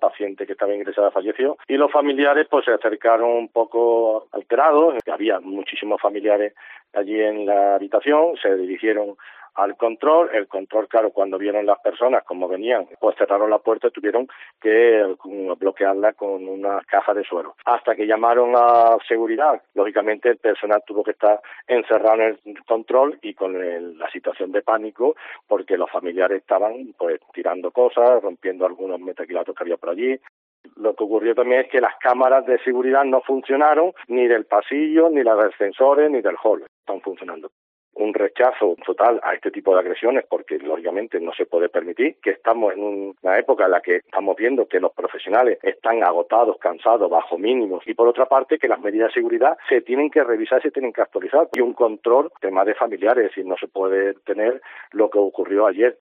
paciente que estaba ingresada falleció, y los familiares pues se acercaron un poco alterados, había muchísimos familiares allí en la habitación, se dirigieron al control. El control, claro, cuando vieron las personas como venían, pues cerraron la puerta y tuvieron que bloquearla con una caja de suero. Hasta que llamaron a seguridad, lógicamente el personal tuvo que estar encerrado en el control y con la situación de pánico, porque los familiares estaban pues tirando cosas, rompiendo algunos metaquilatos que había por allí. Lo que ocurrió también es que las cámaras de seguridad no funcionaron, ni del pasillo, ni las de ascensores, ni del hall. Están funcionando. Un rechazo total a este tipo de agresiones, porque lógicamente no se puede permitir, que estamos en una época en la que estamos viendo que los profesionales están agotados, cansados, bajo mínimos, y por otra parte que las medidas de seguridad se tienen que revisar, se tienen que actualizar, y un control, tema de familiares, y no se puede tener lo que ocurrió ayer.